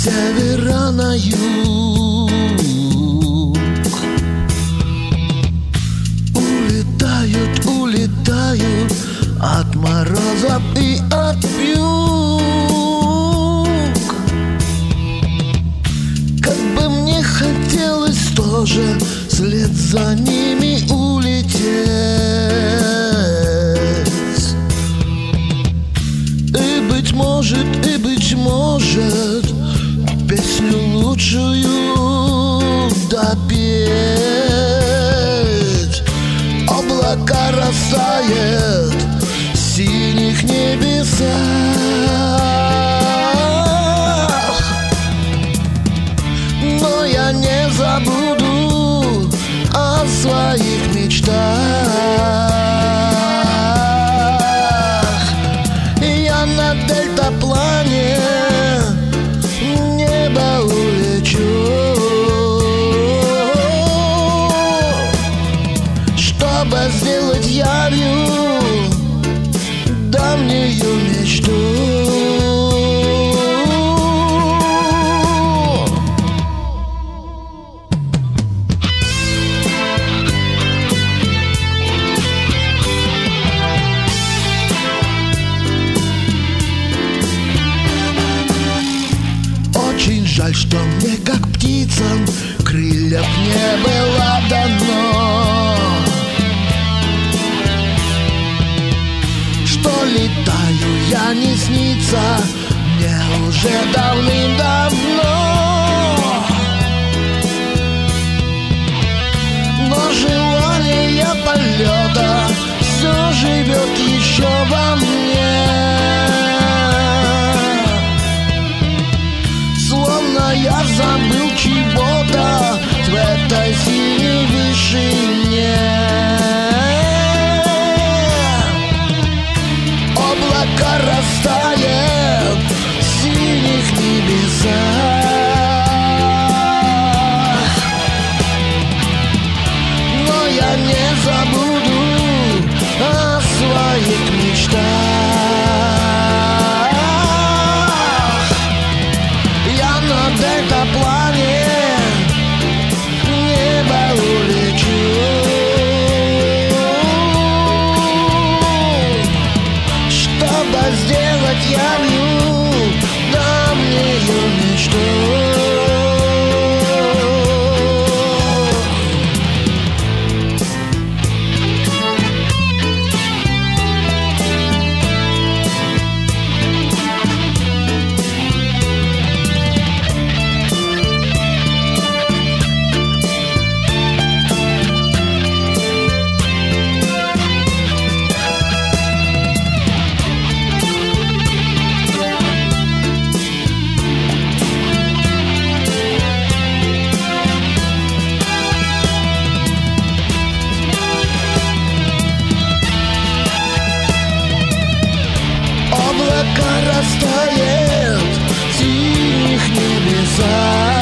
севера на юг. Улетают, улетают от морозов и от вьюг. Как бы мне хотелось тоже вслед за ними улететь. И быть может, песню лучшую допеть. Облака растает в синих небесах, но я не забуду о своих мечтах. Я на дельтаплане в небо улечу, чтобы сделать явью давнюю мечту. Очень жаль, что мне, как птицам, крыльев не было дано, что летаю я не снится мне уже давным-давно. Но желание полета все живет еще во мне, словно я забыл чего-то в этой синей вышине. Облака растает в синих небесах, но я не забуду о своих мечтах. Я на дельтаплане в небо улечу, чтобы сделать явью давнюю мечту. Облака растает в синих небесах,